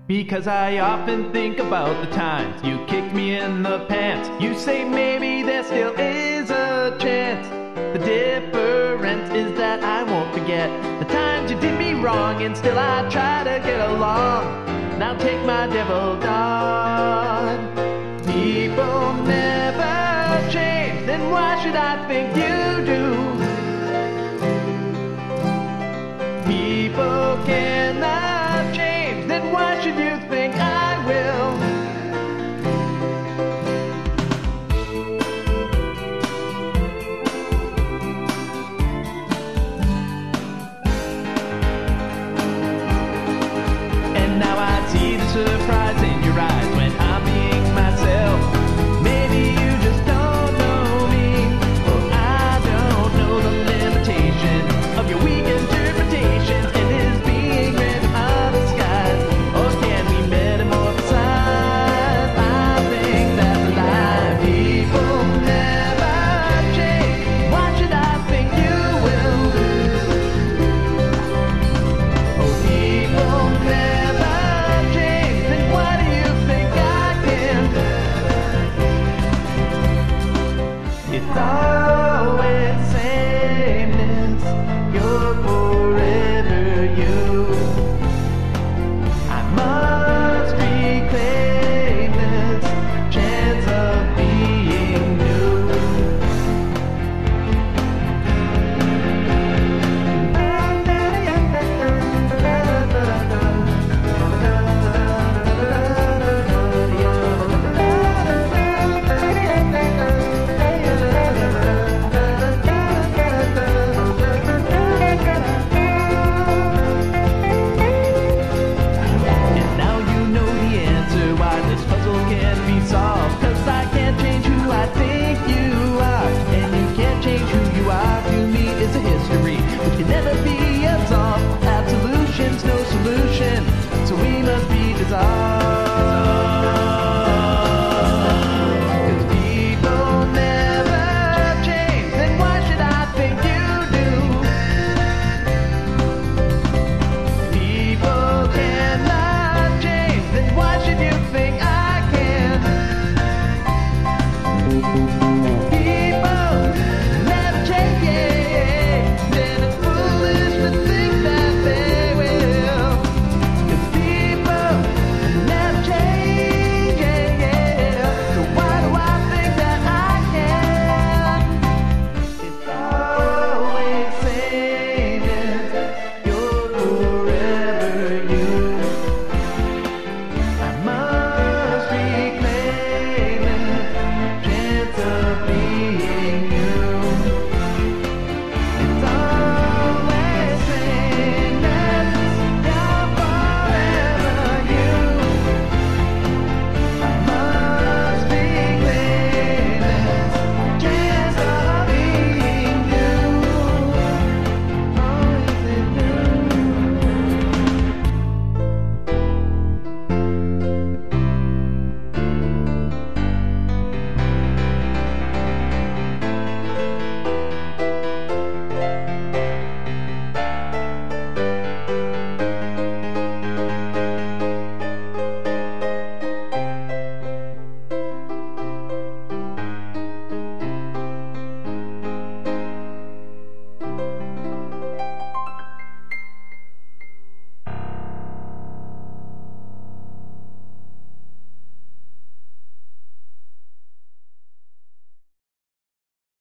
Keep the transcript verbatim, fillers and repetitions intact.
Because I often think about the times you kicked me in the pants. You say maybe there still is a chance. The difference is that I won't forget the times you did me wrong, and still I try to get along. Now take my devil dog. People never change, then why should I think you do? People cannot change, then why should you think I will? And now I see the surprise in your eyes when I'm being myself. Maybe you just don't know me, or I don't know the limitation of your weak interpretations and his being rid of the skies. Or can we metamorphosize? I think that's a lie. People never change. Why should I think you will? Oh, people never change. Then why do you think I can? It's all